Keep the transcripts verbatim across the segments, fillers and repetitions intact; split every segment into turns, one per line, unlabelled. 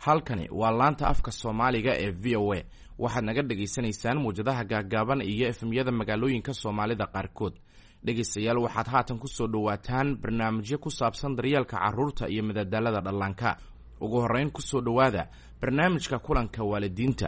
halkani waa laanta afka Soomaaliga ee V O A waxaad naga dhageysanaysaan muujadaha gaagaaban iyo F M-yada magaalooyinka Soomaalida qaarkood. Dhageystayaal waxaad haatan ku soo dhawaataan barnaamijyo ku saabsan daryeelka carruurta iyo madadaalada dhallaanka. Ugu horeyn ku soo dhawaada barnaamijka kulanka waalidiinta.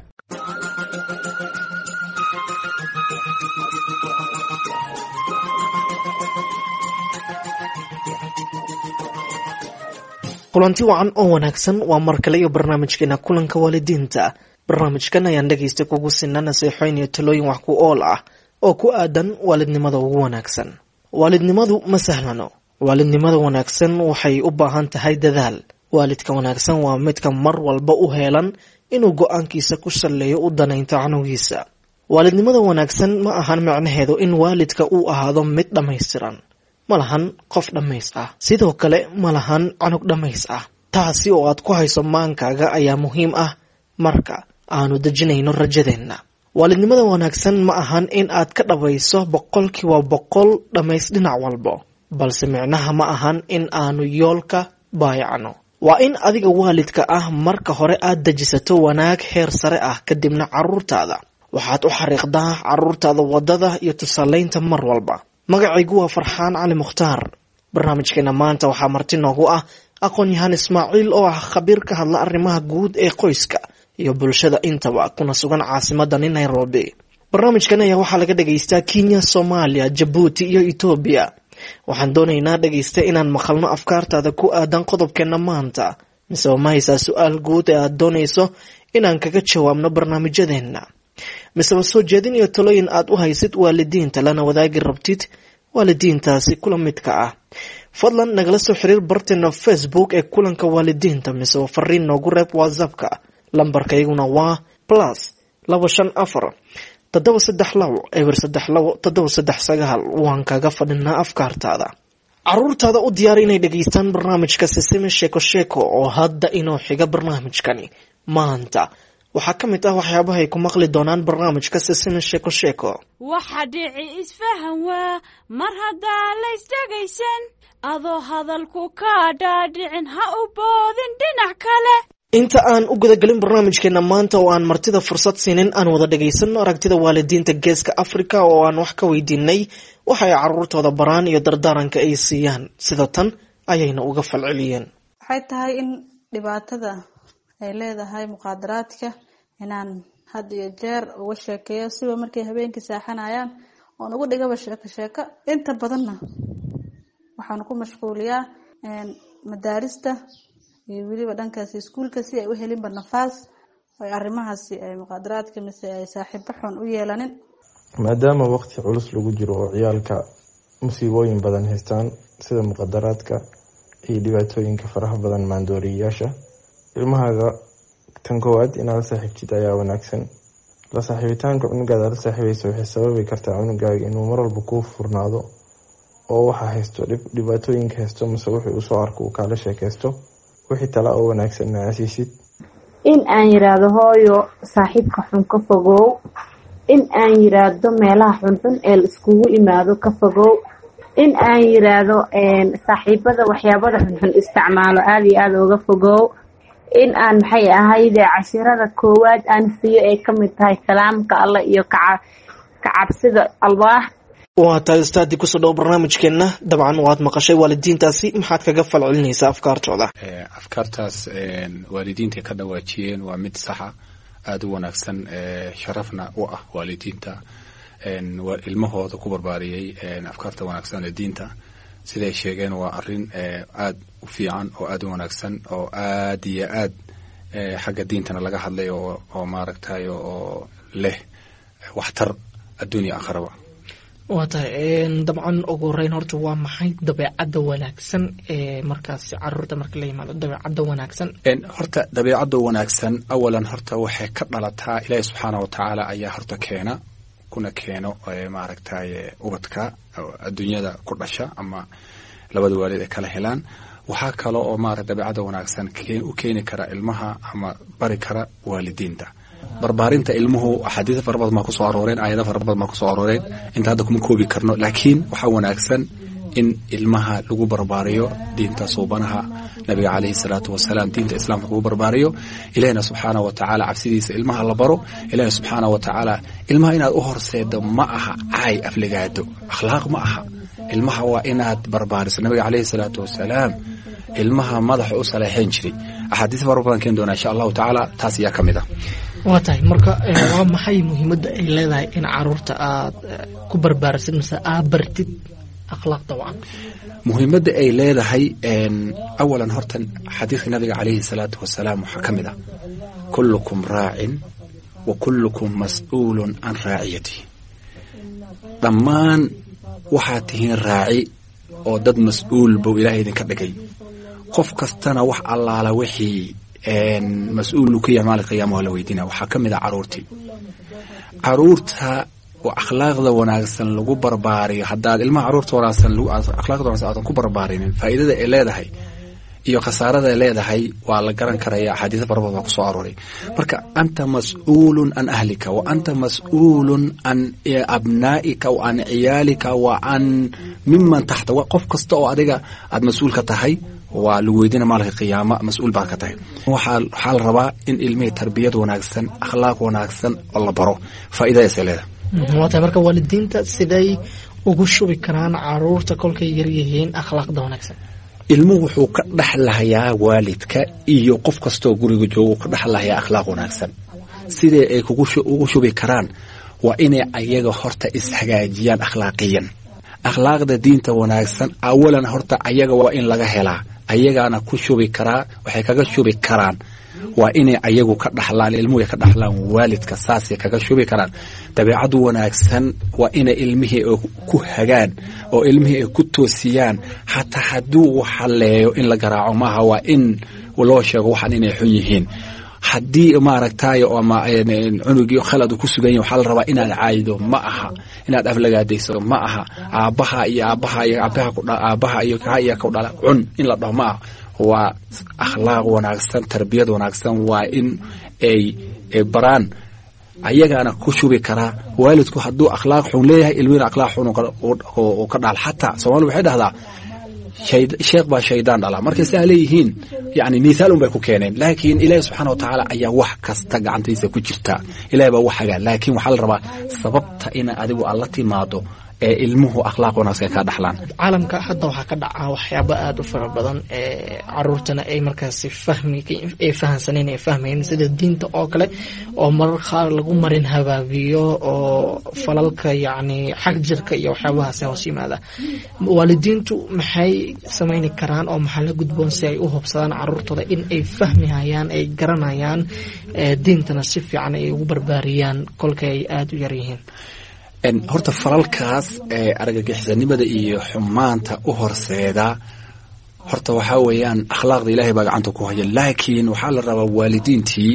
kulanti wacan oo wanaagsan waa mar kale iyo barnaamijkeena kulanka waalidiinta. barnaamijkan ayaan dhageysta kugu sinna naseexooyin iyo talooyin wax ku ool ah oo ku aadan waalidnimada ugu wanaagsan. waalidnimadu ma sahlano. waalidnimada wanaagsan waxay u baahan tahay dadaal. waalidka wanaagsan waa midka mar walba u heelan inuu go'aankiisa ku saleeyo u danaynta canugiisa. waalidnimada wanaagsan ma ahan macnaheedu in waalidka uu ahaado mid dhammaystiran. malahan qof dhamays ah, sidoo kale malahan canug dhamays ah. taasi oo aad ku hayso maankaaga ayaa muhiim ah marka aanu dejinayno rajadeenna. waalidnimada wanaagsan ma ahan in aad ka dhabayso boqolkiiba boqol dhamays dhinac walbo, balse micnaha ma ahan in aanu yoolka baayacno. waa in adiga waalidka ah marka hore aad dejisato wanaag heer sare ah, kadibna carruurtaada waxaad u xariiqdaa carruurtaada wadada iyo tusaaleynta mar walba. magacaygu waa Farxaan Cali Mukhtaar. barnaamijkeena maanta waxaa marti noogu ah aqoon-yahan Ismaaciil oo ah khabiir ka hadla arrimaha guud ee qoyska iyo bulshada intaba, kuna sugan caasimadda Nairobi. barnaamijkan ayaa waxaa laga dhageystaa Kenya, Soomaaliya, Djibouti iyo Ethiopia. waxaan doonaynaa dhageysta inaan maqalno afkaartaada ku aadan qodobkeena maanta, mise ma haysaa su-aal guud ee aad doonayso inaan kaga jawaabno barnaamijyadeena, mise soo jeedin iyo talooyin aad u haysid waalidiinta lana wadaagi rabtid waalidiintaasi kula midka ah. fadlan nagala soo xiriir barteena Facebook ee kulanka waalidiinta, mise fariin noogu reeb WhatsApp-ka. lambarkayguna waa plus laba shan afar toddoba saddex labo eber saddex labo toddoba saddex sagaal. waan kaga fadhinaa afkaartaada. carruurtaada u diyaar inay dhageystaan barnaamijka Sisime Sheeko Sheeko oo hadda inoo xiga barnaamijkani. maanta waxaa ka mid ah waxyaabaha ay ku maqli doonaan barnaamijka Sisime Sheeko Sheeko.
waxa dhici isfahan waa mar haddaa la isdhagaysan, adoo hadalku ka dhaadhicin ha u boodin dhinac kale.
inta aan u gudagelin barnaamijkeena maanta oo aan martida fursad siinin, aan wada dhageysanno aragtida waalidiinta geeska Afrika oo aan wax ka weydiinay waxa ay carruurtooda baraan iyo dardaaranka ay siiyaan. sida tan ayayna uga falceliyeen.
waxay tahay in dhibaatada ay leedahay muqaadaraadka inaan had iyo jeer uga sheekeeyo, siba markay habeenkii saaxanayaan oon ugu dhigaba sheeko sheeko. inta badanna waxaan ku mashquuliyaa madaarista iyo weliba dhankaasi iskuulka si ay u helinba nafaas ay arrimahaasi ay muqaadaraadka mise ay saaxiibo xun u yeelanin.
maadaama waqti culus lagu jiro oo ciyaalka musiibooyin badan haystaan sida muqaadaraadka iyo dhibaatooyinka faraha badan maandooriyayaasha, ilmahaaga tan koowaad inaad la saaxiibtid ayaa wanaagsan. la saaxiibitaanka cunugaada la saaxiibaysa waxay sababi kartaa cunugaaga inuu mar walba kuu furnaado oo waxa haysto dhibaatooyinka haysto mase wuxuu usoo arko uu kaala sheekaysto. wixii tala oo wanaagsan na asiisid.
in aan yiraahdo hooyo saaxiibka xun ka fogow, in aan yiraahdo meelaha xunxun ee la iskugu imaado ka fogow, in aan yiraahdo saaxiibada waxyaabada xunxun isticmaalo aad iyo aad uga fogow, in aan maxay ahayd cashirada koowaad aan siiyo ee ka mid tahay salaamka Allah iyo ka cabsida Allah.
waa tahay ustaadi ku soo dhaw barnaamijkeena. dabcan waad maqashay waalidiintaasi, maxaad kaga falcelinaysaa afkaartooda?
afkaartaas waalidiinta ka dhawaajiyeen waa mid saxa, aad u wanaagsan, sharafna u ah waalidiinta ilmahooda ku barbaariyay afkaarta wanaagsan ee diinta. siday sheegeen waa arin aad u fiican oo aad u wanaagsan oo aad iyo aad xagga diintana laga hadlay oo oo maaragtay oo leh waxtar adduunyo aakhiraba.
waa tahay dabcan ugu horeyn horta waa maxay dabeecadda wanaagsan ee markaas carruurta marka la yimaado dabeecadda wanaagsan?
horta dabeecadda wanaagsan awalan horta waxay ka dhalataa Ilaahay subxaanahu wa tacaala ayaa horta keena kuna keeno maaragtay ubadka adduunyada ku dhasha ama labada waalid ay kala helaan. waxaa kale oo maaragtay dabeecadda wanaagsan u keeni kara ilmaha ama bari kara waalidiinta. barbaarinta ilmuhu axaadiis fara badan ma ku soo arooreen, aayado fara badan ma ku soo arooreen, inta hadda kuma koobi karno, laakiin waxa wanaagsan in ilmaha lagu barbaariyo diinta suubanaha nabiga calayhi salaatu wasalaam diinta islaamka lagu barbaariyo ilaahina subxaana wa tacaala cabsidiisa ilmaha la baro ilaahina subxaana wa tacaala ilmaha inaad u horseedo ma aha caay afligaado akhlaaq ma aha ilmaha waa inaad barbaariso nabiga calayhi salaatu wasalaam ilmaha madaxa u saleexeen jiray axaadiis fara badan keen doonaa insha allahu tacaala taas ayaa ka mid ah
waa tahay marka waa maxay muhiimadda ay leedahay in caruurta aad ku barbaarisid mise aad bartid akhlaaqda wacan
muhiimadda ay leedahay awalan hortan xadiidka nabiga calayhi salaatu wasalaam waxaa ka mid ah kullukum raacin wa kullukum mas'uulun can raaciyatihi dhammaan waxaad tihiin raaci oo dad mas-uul buu ilaahay idinka dhigay qof kastana wax allaala wixii mas-uul ka yahay maalinka qiyaamaha la weydiinaya waxaa ka mid ah caruurtii caruurta oo akhlaaqda wanaagsan lagu barbaariyo haddaad ilmaha caruurta wanaagsan akhlaaqda wanaagsan aadan ku barbaarinin faa'iidada ay leedahay iyo khasaarada ay leedahay waa la garan karaya axaadiis fara badan ku soo arooray marka anta mas'uulun an ahlika wa anta mas'uulun an abnaa'ika wa an ciyaalika wa an mimman taxta qof kasta oo adiga aad mas-uul ka tahay waa lagu weydiina maalinka qiyaama mas-uul baad ka tahay waxaa waxaa la rabaa in ilmihii tarbiyad wanaagsan akhlaaq wanaagsan oo la baro faa'iidadaas ay leedahay
waa tahay marka waalidiinta siday ugu shubi karaan caruurta kolkay yar yihiin akhlaaqda wanaagsan
ilmuhu wuxuu ka dhaxlahayaa waalidka iyo qof kastoo guriga jooga ka dhaxlahayaa akhlaaq wanaagsan sidee ay ugu shubi karaan waa inay ayaga horta ishagaajiyaan akhlaaqiyan akhlaaqda diinta wanaagsan awalan horta ayaga waa in laga helaa ayagaana ku shubi karaa waxay kaga shubi karaan waa inay ayagu ka dhaxlaan ilmuhu ay ka dhaxlaan waalidka saasay kaga shubi karaan dabeecadu wanaagsan waa inay ilmihii ku hagaan oo ilmihii ay ku toosiyaan xataa hadduu waxaleeyo in la garaaco maaha waa in loo sheego waxaan inay xun yihiin haddii maaragtaayo ama cunugii khalad ku sugan yahay waxaa la rabaa inaad caaydo ma aha inaad aflagaadayso ma aha aabbaha iyo aabbaha iyo aabbaha ku dhala aabbaha iyo kaa iyo ku dhala cun in la dhaho ma aha waa akhlaaq wanaagsan tarbiyad wanaagsan waa in ay baraan ayagaana ku shubi karaa waalidku hadduu akhlaaq xun leeyahay ilmihiina akhlaaq xun uu ka dhaal xataa Soomaalidu waxay dhahdaa sheekh baa shaydaan dhala markay saa leeyihiin yani misaal un bay ku keeneen laakiin ilaahay subxaana wa tacaala ayaa wax kasta gacantiisa ku jirta ilaahay baa wax hagaa laakiin waxaa la rabaa sababta ina adigu aad la timaado ee ilmuhu akhlaaq wanaagsan ka dhaxlaan
caalamka hadda waxaa ka dhaca waxyaabo aad u fara badan ee caruurtana ay markaasi fahmi ay fahansaneen ay fahmayeen sida diinta oo kale oo marar qaar lagu marin habaabiyo oo falalka yacni xag jirka iyo waxyaabahaas hoos yimaada waalidiintu maxay samayn karaan oo maxaa la gudboon si ay u hubsadaan caruurtooda in ay fahmihayaan ay garanayaan diintana si fiican ay ugu barbaariyaan kolka ay aad u yar yihiin
horta falalkaas ee argagixisanimada iyo xumaanta u horseeda horta waxaa weeyaan akhlaaqda ilaahay baa gacanta ku haya laakiin waxaa la rabaa waalidiintii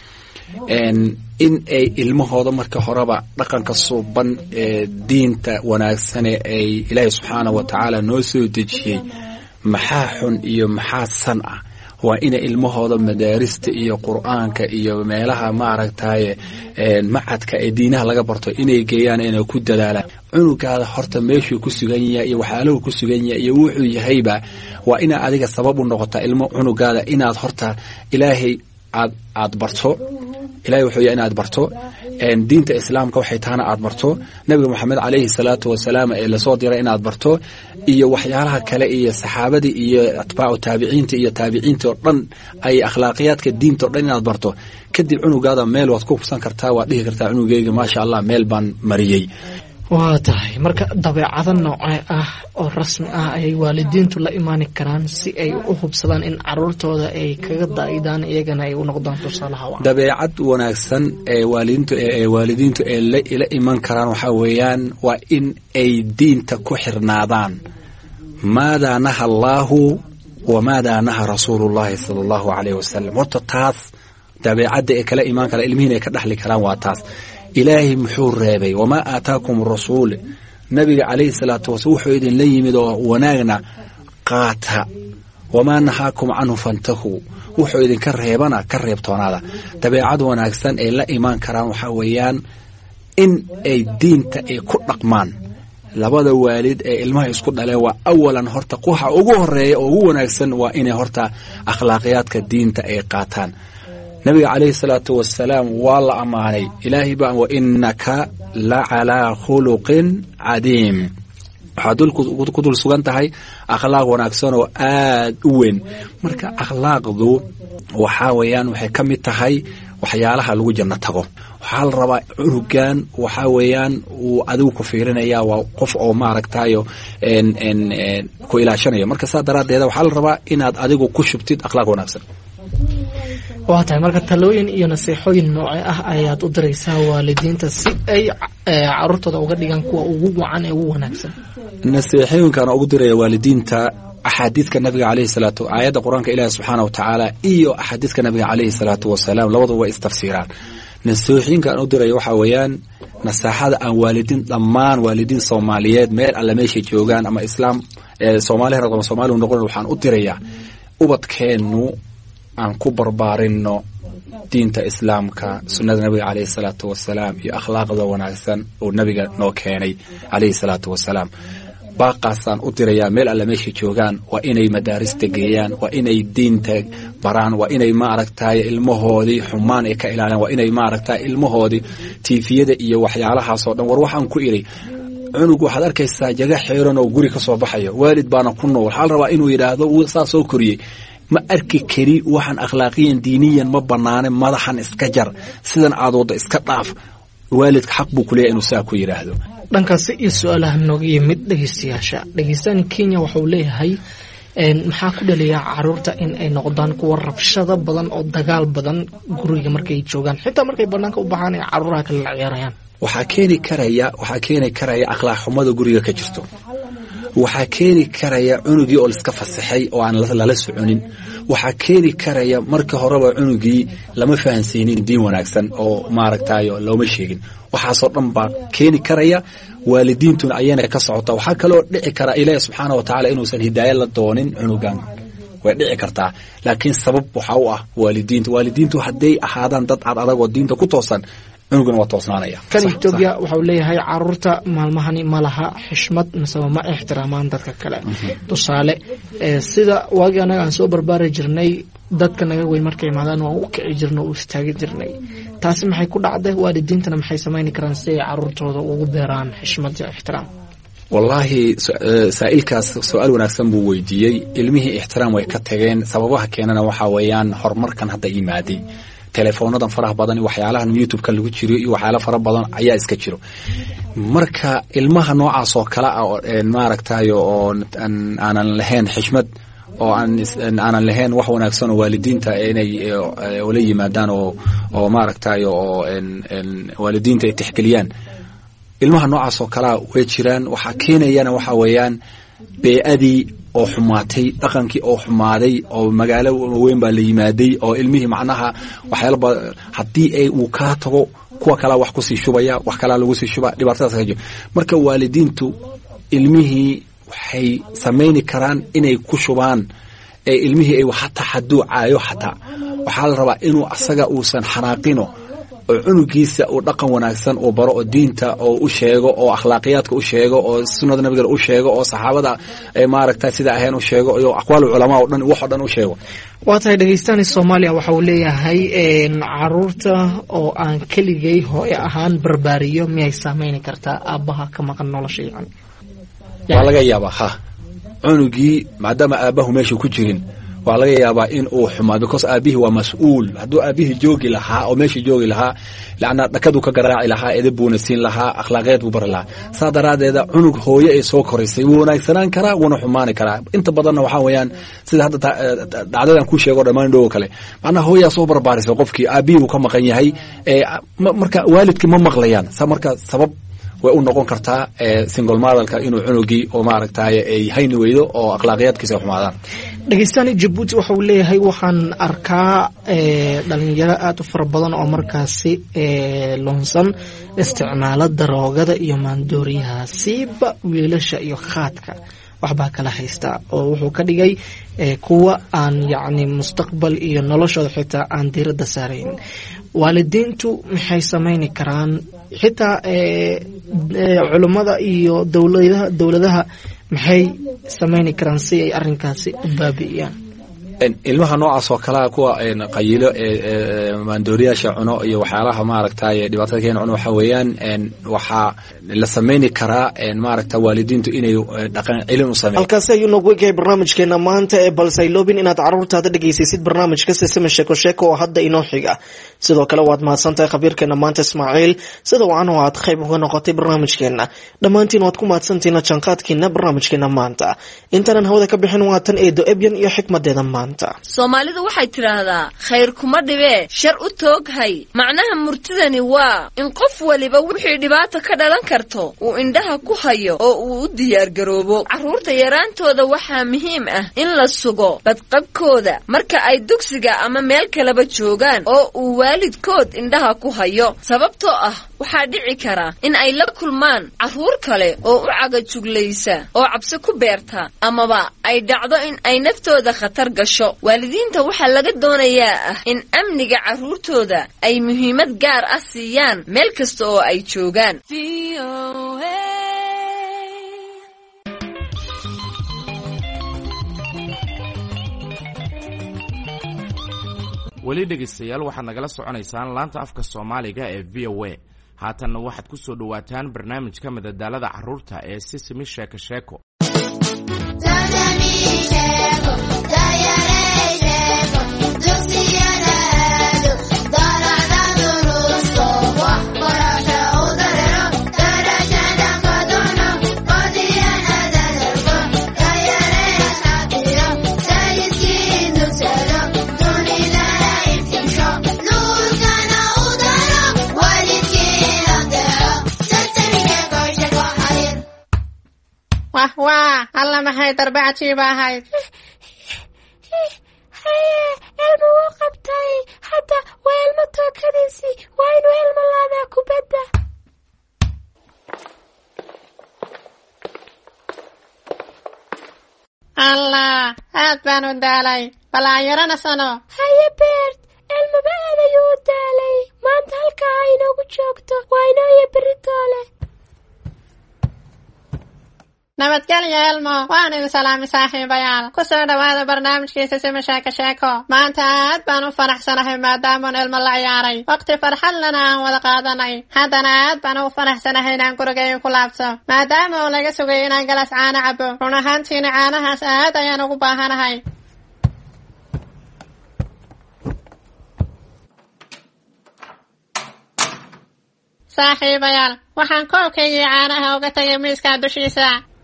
in ay ilmahooda marka horeba dhaqanka suuban ee diinta wanaagsane ay ilaahay subxaana wa tacaala noo soo dejiyey maxaa xun iyo maxaa san ah waa inay ilmahooda madaarista iyo qur'aanka iyo meelaha maaragtaye macadka ee diinaha laga barto inay geeyaan inay ku dadaalaan cunugaada horta meeshuu ku sugan yahay iyo waxyaaluhu ku sugan yahay iyo wuxuu yahayba waa inaa adiga sabab u noqotaa ilmo cunugaada inaad horta ilaahay aad aad barto ilaahay wuxuu yahay inaad barto diinta islaamka waxay tahana aad barto nabiga maxamed calayhi salaatu wasalaam ee lasoo diray inaad barto iyo waxyaalaha kale iyo saxaabadii iyo atbaacu taabiciinta iyo taabiciinta oo dhan ay akhlaaqiyaadka diinta oo dhan inaad barto kadib cunugaada meel waad ku hubsan kartaa waad dhihi kartaa cunugeyga maasha allah meel baan mariyey
waa tahay marka dabeecado noocee ah oo rasmi ah ay waalidiintu la imaani karaan si ay u hubsadaan in caruurtooda ay kaga daa'idaan iyagana ay u noqdaan tusaalaha wacan
dabeecad wanaagsan ee waalidiintu ee waalidiintu ee la iman karaan waxaa weeyaan waa in ay diinta ku xirnaadaan maadaa naha allaahu wa maadaa naha rasuulullaahi sala allahu calayhi wasalam horta taas dabeecadda ee kala imaan kara ilmihiin ay ka dhaxli karaan waa taas ilaahay muxuu reebay wamaa aataakum rasuul nabiga calayhi salaatu wasalaam wuxuu idinla yimid oo wanaagna qaata wamaa nahaakum canhu fantahuu wuxuu idinka reebana ka reebtoonaada dabeecad wanaagsan ay la imaan karaan waxaa weeyaan in ay diinta ay ku dhaqmaan labada waalid ee ilmaha isku dhaleen waa awalan horta waxa ugu horeeya oo ugu wanaagsan waa inay horta akhlaaqiyaadka diinta ay qaataan. nabiga calayhi salaatu wasalaam waa la amaanay ilaahay baa wa innaka la calaa khuluqin cadiim, waxaad ku dul sugan tahay akhlaaq wanaagsan oo aad u weyn. marka akhlaaqdu waxaa weeyaan waxay ka mid tahay waxyaalaha lagu janno tago. waxaa la rabaa cunugan waxaa weeyaan uu adigu ku fiirinaya waa qof oo maaragtayo ku ilaashanayo. marka saa daraaddeeda waxaa la rabaa inaad adigu ku shubtid akhlaaq wanaagsan.
waa tahay marka talooyin iyo nasiixooyin noocee ah ayaad u diraysaa waalidiinta si ay caruurtooda uga dhigaan kuwa ugu wacan ee ugu wanaagsan?
nasiixooyinkan ugu diraya waalidiinta axaadiidka nabiga calayhi salaatu aayadda qur-aanka ilaahi subxaana wa tacaala iyo axaadiidka nabiga calayhi salaatu wasalaam labaduba way istafsiiraan. nasiixooyinkan u diraya waxaa weeyaan nasaaxada aan waalidiin dhammaan waalidiin Soomaaliyeed meel alla meesha joogaan ama islaam Soomaaliyeed ama Soomaali noqon waxaan u dirayaa ubadkeenu aan ku barbaarino diinta islaamka, sunnada nabiga calayhi salaatu wasalaam iyo akhlaaqda wanaagsan oo nabiga noo keenay calayhi salaatu wasalaam. baaqaasaan u dirayaa meel alla meesha joogaan waa inay madaarista geeyaan, waa inay diinta baraan, waa inay maaragtay ilmahoodii xumaan ay ka ilaaliyaan, waa inay maaragtay ilmahoodii tiifiyada iyo waxyaalahaasoo dhan. war waxaan ku iri cunug waxaad arkaysaa jaga xiran oo guri ka soo baxayo, waalid baana ku nool, waxaa la rabaa inuu yidhaahdo uu saa soo koriyey ma arki kari waxaan akhlaaqiyan diiniyan ma banaane, madaxan iska jar, sidan aad wada iska dhaaf. waalidka xaq buu ku leeyahay inuu saa ku yiraahdo.
dhankaasi iyo su'aalaha nooga yimid dhegeystayaasha. dhegeystayaasha Kenya wuxuu leeyahay maxaa ku dhaliyaa caruurta in ay noqdaan kuwa rabshado badan oo dagaal badan guriga markay joogaan, xitaa markay banaanka u baxaan ay caruuraha kala la ciyaarayaan?
waxaa keeni karaya waxaa keeni karaya akhlaaq xumada guriga ka jirto. waxaa keeni karaya cunugii oo iska fasaxay oo aan lala soconin. waxaa keeni karaya marka horeba cunugii lama fahansiinin diin wanaagsan oo maaragtayo looma sheegin. waxaasoo dhan baa keeni karaya waalidiintuna ayana ka socota. waxaa kaloo dhici kara ilaahay subxaana wa tacaala inuusan hidaayad la doonin cunugan, way dhici kartaa, laakiin sabab waxa u ah waalidiinta. waalidiintu hadday ahaadaan dad cad adag oo diinta ku toosan, cunuguna waa toosnaanaya.
kan Ethiopia wuxuu leeyahay caruurta maalmahani ma laha xishmad mise ma ixtiraamaan dadka kale. tusaale sida waagi anaga aan soo barbaari jirnay, dadka naga weyn markay imaadaan waan u kici jirnay oo istaagi jirnay. taasi maxay ku dhacday? waalidiintana maxay sameyn karaan si ay caruurtooda ugu beeraan xishmad iyo ixtiraam?
wallahi saa'ilkaas su'aal wanaagsan buu weydiiyey. ilmihii ixtiraam way ka tageen. sababaha keenana waxa weeyaan horumarkan hadda yimaaday, teleefoonadan faraha badan iyo waxyaalahan youtube-ka lagu jiro iyo waxyaalo fara badan ayaa iska jiro. marka ilmaha noocaas oo kale ah oo maaragtayo oo aanan lahayn xishmad oo aanan lahayn wax wanaagsan oo waalidiinta inay ula yimaadaan oo oo maaragtayo oo waalidiinta ay tixgeliyaan, ilmaha noocaas oo kale way jiraan. waxaa keenayana waxa weeyaan bee'adii oo xumaatay, dhaqankii oo xumaaday, oo magaalo weyn baa la yimaaday, oo ilmihii macnaha waxyaalo haddii ay uu ka tago kuwa kala wax ku sii shubaya, wax kala lagu sii shuba, dhibaatadaas ka jiro. marka waalidiintu ilmihii waxay sameeyni karaan inay ku shubaan ee ilmihii ay waxa taxaduucayo. xataa waxaa la rabaa inuu asaga uusan xanaaqino oo cunugiisa uu dhaqan wanaagsan uu baro oo diinta oo u sheego oo akhlaaqiyaadka u sheego oo sunnada nabiga u sheego oo saxaabada ay maaragtay sida ahayn u sheego iyo aqwaal ulama oo dhan wax oo dhan u sheego.
waa tahay dhegeystayaasha Soomaaliya waxa uu leeyahay caruurta oo aan keligay hooyo ahaan barbaariyo miyay saameyn kartaa aabaha ka maqan nolosha yacan?
waa laga yaabaa ha cunugii maadaama aabahu meesha ku jirin waa laga yaabaa in uu xumaado, because aabihi waa mas'uul. hadduu aabihi joogi lahaa oo meesha joogi lahaa, lacna dhakadu ka garaaci lahaa, edeb buuna siin lahaa, akhlaaqeed buu bari lahaa. saa daraadeeda cunug hooyo ay soo koraysay wuu wanaagsanaan karaa, wuuna xumaani karaa. inta badanna waxaa weeyaan sida hadda dhacdadan ku sheego dhammaan dhow kale, macnaha hooyaa soo barbaarisay qofkii, aabihii uu ka maqan yahay, marka waalidkii ma maqlayaan. sa marka sabab way u noqon kartaa single motherka inuu cunugii oo maaragtay ay hayni weydo oo akhlaaqiyadkiisa xumaadaan.
dhegeystayaasha Djibouti waxa uu leeyahay waxaan arkaa dhalinyaro aad u fara badan oo markaasi loonsan isticmaala daroogada iyo maandooriyaha, siiba wiilasha iyo khaadka waxbaa kala haysta, oo wuxuu ka dhigay kuwa aan yacni mustaqbal iyo noloshooda xitaa aan diiradda saarayn. waalidiintu maxay sameyn karaan xitaa culummada iyo dowladaha dowladaha maxay samayni karaan si ay arrinkaasi u baabi'iyaan
ilmaha noocaas oo kale kuwa qayilo ee maandooriyaasha cuno iyo waxyaalaha maaragtay dhibaatada keen cuno waxa weeyaan waxa la sameeyni karaa maaragta waalidiintu inay dhaqan cilmi u sameeyaan
halkaas ayuu noogu eegay barnaamijkeena maanta ee balse loobin inaad caruurtaada dhageysisid barnaamijka sesame sheeko sheeko oo hadda inoo xiga sidoo kale waad mahadsantahay khabiirkeena maanta Ismaaciil sida wacan oo aad qayb uga noqotay barnaamijkeena dhammaantiin waad ku mahadsantiina janqaadkiina barnaamijkeena maanta intaan hawada ka bixin waa tan eedo ebyan iyo xikmadeeda maanta
Soomaalidu waxay tiraahdaa khayr kuma dhibe shar u tooghay macnaha murtidani waa in qof waliba wixii dhibaato ka dhalan karto uu indhaha ku hayo oo uu u diyaar garoobo caruurta yaraantooda waxaa muhiim ah in la sugo badqabkooda marka ay dugsiga ama meel kaleba joogaan oo uu waalidkood indhaha ku hayo sababtoo ah waxaa dhici kara in ay la kulmaan caruur kale oo u cagajuglaysa oo cabsi ku beerta amaba ay dhacdo in ay naftooda khatar gasho waalidiinta waxaa laga doonayaa ah in amniga caruurtooda ay muhiimad gaar ah siiyaan meel kasta oo ay joogaan
weli dhegeystayaal waxaad nagala soconaysaan laanta afka Soomaaliga ee V O A haatanna waxaad ku soo dhawaataan barnaamijka madadaalada caruurta ee Sesame Sheeko Sheeko
wah wah alla maxay darbe cajiib ahayd
haye elma wuu qabtay hadda waa elma tookadiisii waa inuu elma laadaa kubadda
allah aad baan u daalay bal aan yarana sano
haye beert elmaba aad ayuu u daalay maanta halkaa ha inoogu joogto waa inooyo beritoole
nabadgelyo elmo waan idin salaami saaxiibayaal ku soo dhawaada barnaamijkiisa Sesame Sheeko Sheeko maanta aad baan u faraxsanahay maadaama elmo la ciyaaray waqti farxad lana aan wada qaadanay haddana aad baan u faraxsanahay inaan gurigayga ku laabto maadaama uu laga sugay inaan galas caano cabo run ahaantiina caanahaas aad ayaan ugu baahanahay saaxiibayaal waxaan koobkaygii caanaha uga tagay miiska dushiisa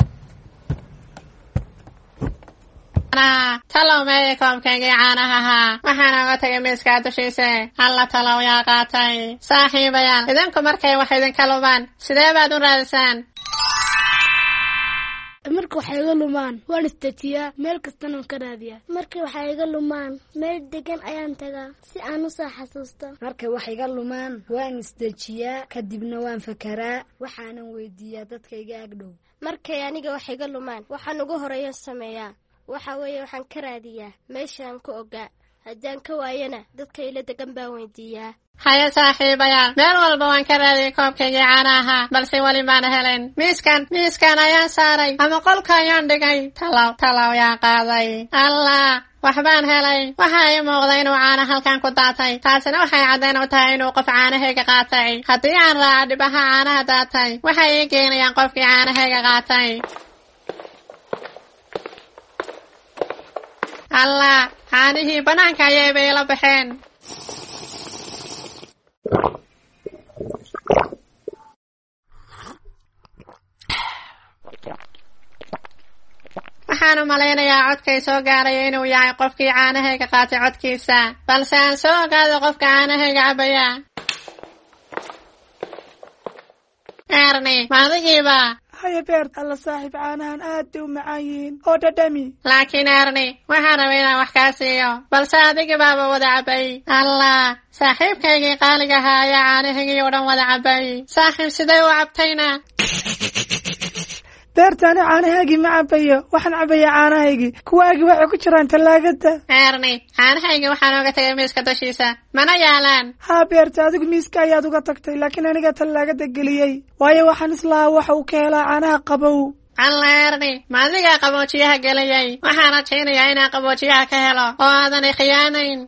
talow meeye koobkaygii caanaha ahaa waxaan uga tagay miiska dushiisa alla talow yaa qaatay saaxiibayaal idinku markay wax idinka lumaan sidee baad u raadisaan
marka waxay iga lumaan waan istajiyaa meel kastana ka raadiyaa markii waxay iga lumaan meel degan ayaan tagaa si aan u soo xasuusto
markay wax iga lumaan waan istajiyaa kadibna waan fakaraa waxaanan weydiiyaa dadka iga agdhow
markay aniga wax iga lumaan waxaan ugu horeeya sameeyaa waxa weeye waxaan ka raadiyaa meeshaan ku ogaa haddaan ka waayana dadka ila degan baan weydiiyaa
haye saaxiibayaal meel walba waan ka raadiyay koobkaygii caanaha balse weli maana helin miiskan miiskan ayaan saaray ama qolka ayaan dhigay talow talow yaa qaaday allah waxbaan helay waxa ii muuqda inuu caana halkan ku daatay taasina waxay caddayn u tahay inuu qof caanahayga qaatay haddii aan raaco dhibaha caanaha daatay waxay ii geenayaan qofkii caanahayga qaatay allah caanihii banaanka ayayba ila baxeen waxaan u malaynayaa codkay soo gaaraya inuu yahay qofkii caanahayga qaatay codkiisa balse aan soo ogaado qofka caanahayga cabaya erni maadigiiba
haye beert alla saaxiib caanahan aad bay u macaan yihiin oo dhadhami
laakiin erni waxaan rabay inaan wax kaa siiyo balse adigibaaba wada cabay allah saaxiibkaygii qaaliga ahaa ayaa caanahaygii oo dhan wada cabay saaxiib sidee u cabtayna
beertaani caanahaygii ma cabayo waxaan cabayaa caanahaygii kuwaagii waxay ku jiraan tallaagada
erni caanahaygii waxaan oga tagay miiska dushiisa mana yaalaan
haa beerta adigu miiska ayaad uga tagtay laakiin aniga tallaagada geliyey waayo waxaan islahaa waxa uu ka helaa caanaha qabow
alla erni ma adigaa qaboojiyaha geliyey waxaan rajaynayaa inaan qaboojiyaha ka helo oo aadan ikhiyaanayn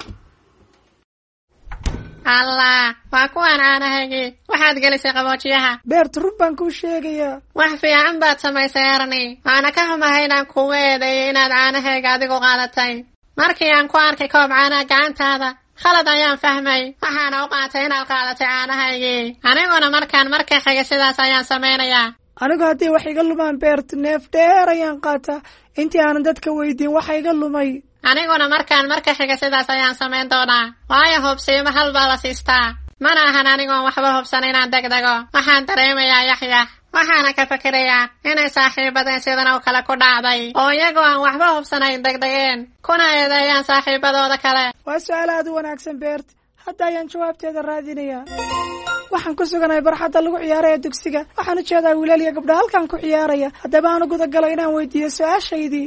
allah waa kuwaan caanahaygii waxaad gelisay qaboojiyaha
beerta run baan kuu sheegayaa
wax fiican baad samaysay erni waana ka xumahay inaan kugu eedeeyay inaad caanahayga adigu qaadatay markii aan ku arkay koob caanaha gacantaada khalad ayaan fahmay waxaana u qaatay inaad qaadatay caanahaygii aniguna markaan marka xiga sidaas ayaan samaynayaa
anigu haddii wax iga lumaan beerta neef dheer ayaan qaataa intii aanan dadka weydiin waxa iga lumay
aniguna markaan marka xiga sidaas ayaan samayn doonaa waayo hubsiimo hal baa la siistaa mana ahan anigoon waxba hubsan inaan degdego waxaan dareemayaa yaxyax waxaana ka fikirayaa inay saaxiibadeen sidan oo kale ku dhacday oo iyagoo aan waxba hubsanayn degdegeen kuna eedeeyaan saaxiibadooda kale
waa su-aal aad u wanaagsan beerta hadda ayaan jawaabteeda raadinayaa waxaan ku suganahay barxadda lagu ciyaaraya dugsiga waxaan u jeedaa wiilal iyo gabdho halkaan ku ciyaaraya haddaba aan u gudagalo inaan weydiiyo su-aashaydii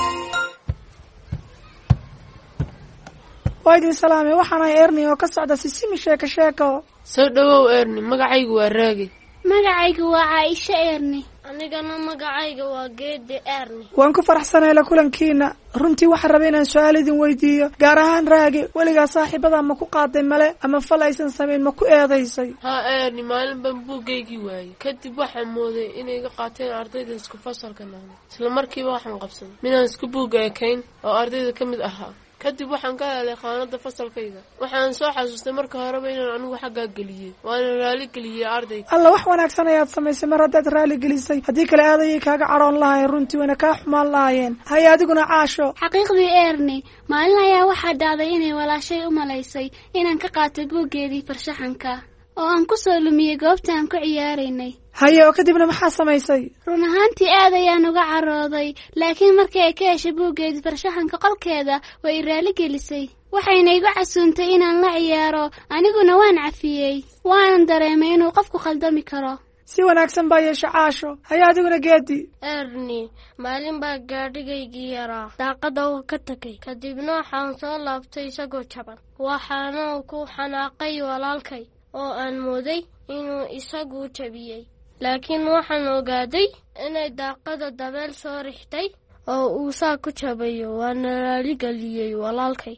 waa idin salaamay waxaanahay erni oo ka socda sisimi sheeko sheeko
soo dhawow erni magacaygu waa raagi
magacaygu waa caaisha erni anigana magacayga waa geede erni
waan ku faraxsanahay la kulankiina runtii waxaan rabay inaan su-aal idin weydiiyo gaar ahaan raagi weligaa saaxiibada ma ku qaaday male ama fal aysan samayn ma ku eedaysay
haa erni maalin baan buuggaygii waayey kadib waxaan mooday inay iga qaateen ardayda isku fasalka nahda isla markiiba waxaan qabsaday minaan isku buugga ekayn oo ardayda ka mid ahaa kadib waxaan ka helay qaanada fasalkayga waxaan soo xasuustay marka horeba inaan anigu xaggaa geliyey waana raali geliyey ardayga
alla wax wanaagsan ayaad samaysay mar haddaad raali gelisay haddii kale aadayay kaaga cadhoon lahaayeen runtii wayna kaa xumaan lahaayeen haya adiguna caasho
xaqiiqdii erni maalin ayaa waxaa dhacday inay walaashay u malaysay inaan ka qaatay buuggeedii farshaxanka oo aan ku soo lumiyey goobta aan ku ciyaaraynay
haye oo kadibna maxaa samaysay
run ahaantii aad ayaan uga carooday laakiin markii ay ka heshay buuggeedii farshaxanka qolkeeda way raali gelisay waxayna igu casuuntay inaan la ciyaaro aniguna waan cafiyey waanan dareemay inuu qofku khaldami karo
si wanaagsan baa yeesha caasho haya adiguna geedi
erni maalin baa gaadhigaygii yaraa daaqada uu ka tagay kadibna waxaan soo laabtay isagoo jaban waxaana ku xanaaqay walaalkay oo aan mooday inuu isagu jabiyey laakiin waxaan ogaaday inay daaqada dabeel soo rixtay oo uu saa ku jabayo waana raaligeliyey walaalkay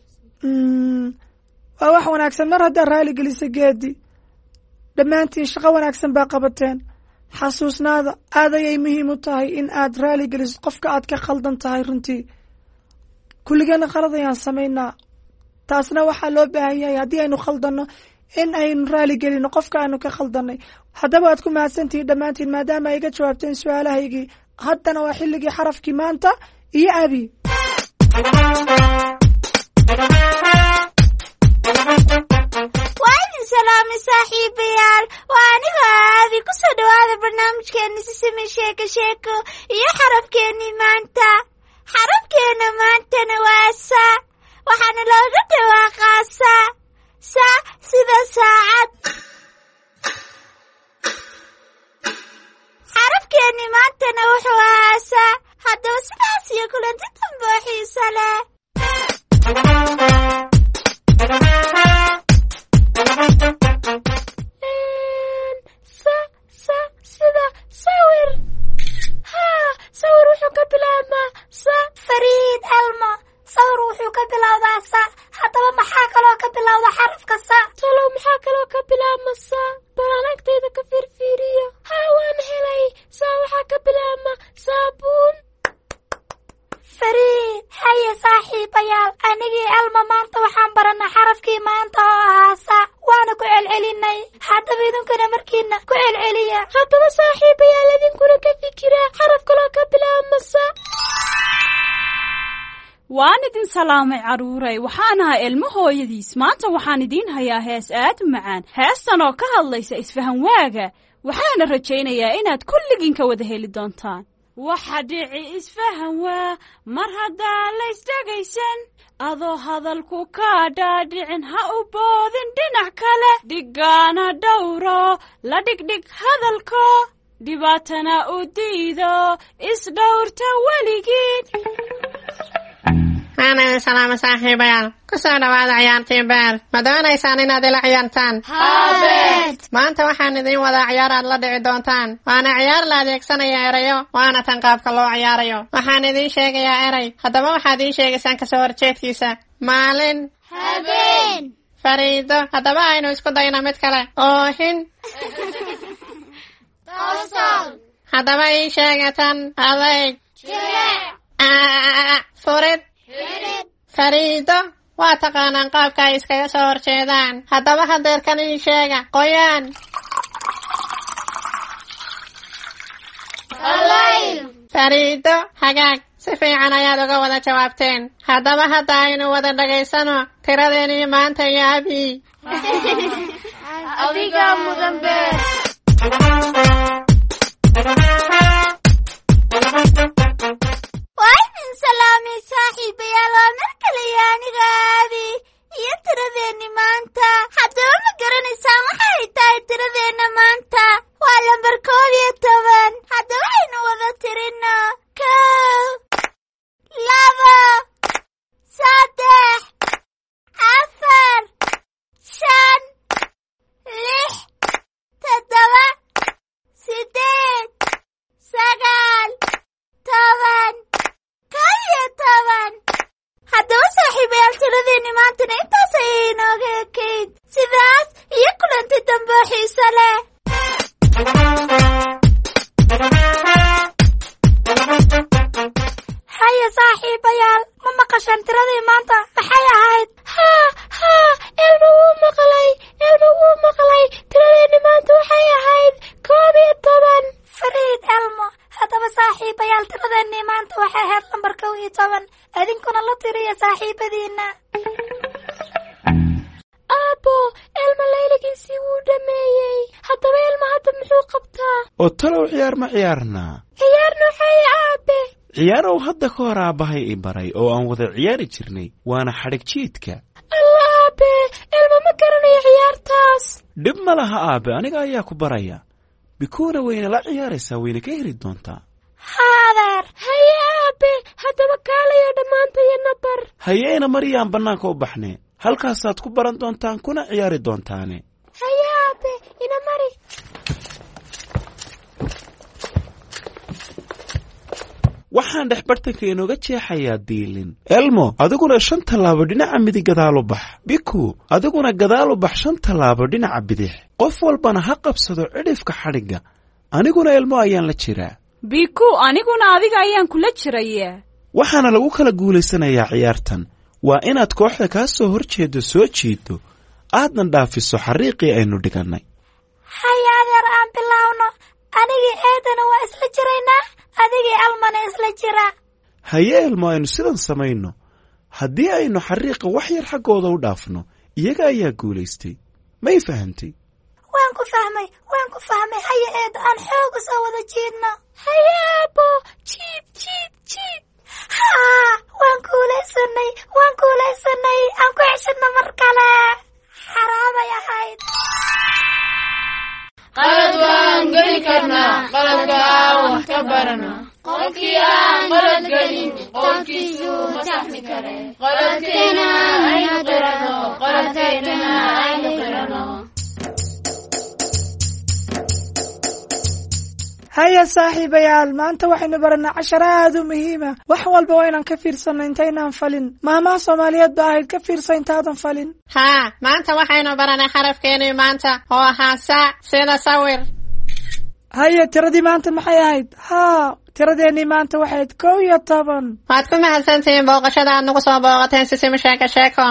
waa wax wanaagsan mar haddaad raaligelisay geedi dhammaantiin shaqo wanaagsan baa qabateen xasuusnaada aad ayay muhiim u tahay in aad raaligeliso qofka aad ka khaldan tahay runtii kulligeena qalad ayaan samaynaa taasna waxaa loo baahan yahay haddii aynu khaldanno in aynu raali gelino qofka aanu ka khaldanay haddaba waad ku mahadsantihiin dhammaantiin maadaama ay iga jawaabteen su-aalahaygii haddana waa xilligii xarafkii maanta iyo abi
waa idin salaamay saaxiibayaal waa aniga abi ku soo dhawaada barnaamijkeeni sisimi sheeko sheeko iyo xarafkeennii maanta xarafkeena maantana waa sa waxaana looga dhawaaqaa sa sa sida saacad xarafkeennii maantana wuxuu ahaa sa haddaba sidaas iyo kulanti dambe oo xiiso leh sa sa sida sawir haa sawir wuxuu ka bilaabmaa sa fariid elmo sawir wuxuu ka bilowdaa sa haddaba maxaa kaloo ka bilowda xarafka sa talow maxaa kaloo ka bilaabma sa balaan agtayda ka fiirfiiriyo haa waan helay sa waxaa ka bilaabma saabuun fariid haye saaxiibayaal anigii elmo maanta waxaan baranay xarafkii maanta oo ahaa sa waana ku celcelinay haddaba idinkuna markiina ku celceliya haddaba saaxiibayaal idinkuna ka fikira xaraf kaloo ka bilaabma sa
waan idin salaamay carruuray waxaan ahay ilmo hooyadiis maanta waxaan idiin hayaa hees aad u macaan heestan oo ka hadlaysa isfahan waaga waxaana rajaynayaa inaad kulligiin ka wada heli doontaan waxa dhici isfahan waa mar haddaa laysdhegaysan adoo hadalku kaa dhaadhicin ha u boodin dhinac kale dhigaana dhowro la dhigdhig hadalko dhibaatana u diido isdhowrta weligiid.
Ana salaam saaxiibayaal, ku soo dhawaada ciyaartii beer. Ma doonaysaan inaad ila ciyaartaan?
Haabet.
Maanta waxaan idin wadaa ciyaar aad la dhici doontaan. Waana ciyaar la adeegsanayo erayo, waana tan qaabka loo ciyaarayo. Waxaan idin sheegayaa eray, haddaba waxaad ii sheegaysaan kasoo horjeedkiisa. Maalin,
habeen,
fariido. Haddaba aynu isku dayno mid kale. Oohin,
toosol.
haddaba ii sheegatan adayg,
jilec,
furid,
xidhid,
fariido. Waa taqaanaan qaabka ay iskaga soo horjeedaan. Haddaba hadeerkan ii sheega qoyaan,
qalayl,
fariido. Hagaag, si fiican ayaad uga wada jawaabteen. Haddaba hadda aynu wada dhagaysano tiradeenii maanta iyo abi.
adiga mudan beer. waa idin salaamay saaxiibayaal, waa mar kale iyo aniga abi iyo tiradeenni maanta. haddaba ma garanaysaan waxay tahay tiradeenna maanta? waa lambar koob iyo toban. haddaba aynu wada tirino kow, laba, saddex, afar, shan, lix, toddoba, sideed, sagaal, toban, kow iyo toban. haddaba saaxiibayaal tiradeenni maantana intaas ayay inooga ekayd. sidaas iyo kulanti dambe oo xiiso leh. haya saaxiibayaal, ma maqashaan tiradii maanta maxay ahayd? haa haa elma wuu maqlay elma wuu maqlay tiradeenni maanta waxay ahayd koob iyo toban. fariid elmo, haddaba saaxiibayaal tiradeenni maanta waxay ahayd lambar kow iyo toban. idinkuna la tiriya saaxiibadiina. aabo, elma layligiisii wuu dhameeyey. haddaba elma hadda muxuu qabtaa?
oo talow ciyaar ma ciyaarnaa?
ciyaar noocay aabe?
ciyaarow hadda ka hor aabbahay i baray oo aan wada ciyaari jirnay, waana xadhig jiidka.
alla aabe, elma ma garanayo ciyaartaas.
dhib ma laha aabe, aniga ayaa ku baraya. bikuuna wayna la ciyaaraysaa, wayna ka heli doontaa.
haadeer. haye aabe, haddaba kaalayo dhammaantaya nabar.
hayeena mariyaan bannaanka u baxne, halkaasaad ku baran doontaan kuna ciyaari doontaane.
haye aabe, ina mari.
waxaan dhex bartanka inooga jeexayaa diilin. elmo, adiguna shan tallaabo dhinaca midig gadaal u bax. biku, adiguna gadaal u bax shan tallaabo dhinaca bidix. qof walbana ha qabsado cidhifka xadhigga. aniguna elmo ayaan la jiraa.
biku, aniguna adiga ayaan kula jiraya.
waxaana lagu kala guulaysanayaa ciyaartan. waa inaad kooxda kaa soo hor jeedo soo jiido, aadna dhaafiso xariiqii aynu dhigannay.
haya adeer, aan bilaawno. anigii eedana waa isla jiraynaa, adigii almana isla jira.
haye elmo, aynu sidan samayno. haddii aynu xariiqa wax yar xaggooda u dhaafno, iyaga ayaa guulaystay. may fahantay?
waan ku fahmay waan ku fahmay haya eedo, aan xooga soo wada jiidno. haye aabo, jiid jiid jiid. haa, waan guulaysanay waan guulaysanay. aan ku ceshadno mar kale. xaraabay ahayd.
qalad waan geli karnaa, qaladka aan wax ka barana. qofkii aan qalad gelin qolkiisuu ma saxmi kare. qaladkeena aynu qirano, qaladkeena aynu qirano.
haya saaxiibayaal, maanta waxaynu baranaa casharo aad u muhiima. wax walba waa inaan ka fiirsanno intaynaan falin. maamaha soomaaliyeed ba ahayd ka fiirsa intaadan falin.
haa, maanta waxaynu baranay xarafkeenii maanta oo ahaa sa sida sawir.
haya tiradii maanta maxay ahayd? haa, tiradeennii maanta waxay ahayd kow iyo toban.
waad ku mahadsantihiin booqashada aad nagu soo booqateen sisimi sheeko sheeko.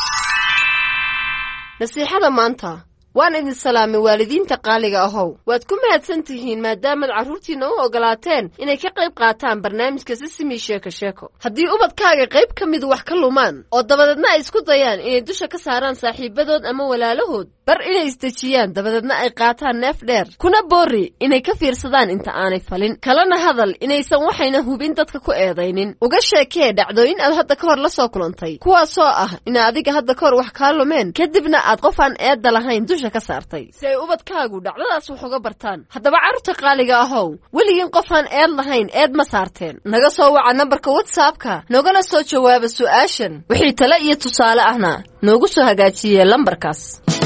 nasiixada maanta. waan idin salaamay waalidiinta qaaliga ahow. waad ku mahadsan tihiin maadaamaad carruurtiinna u oggolaateen inay ka qayb qaataan barnaamijka sisimi sheeko sheeko. haddii ubadkaaga qayb ka midu wax ka lumaan oo dabadeedna ay isku dayaan inay dusha ka saaraan saaxiibadood ama walaalahood, bar inay isdejiyaan, dabadeedna ay qaataan neef dheer, kuna boorri inay ka fiirsadaan inta aanay falin, kalena hadal inaysan waxayna hubin dadka ku eedaynin. uga sheekee dhacdooyin aad hadda ka hor la soo kulantay, kuwaasoo ah ina adiga hadda ka hor wax kaa lumeen, kadibna aad qof aan eedda lahayn dusha ka saartay si ay ubadkaagu dhacdadaas wax uga bartaan. haddaba carruurta qaaliga ahow, weligiin qofaan eed lahayn eed ma saarteen? naga soo waca nambarka whatsappka, nogana soo jawaaba su'aashan. wixii tale iyo tusaale ahna noogu soo hagaajiye lambarkaas.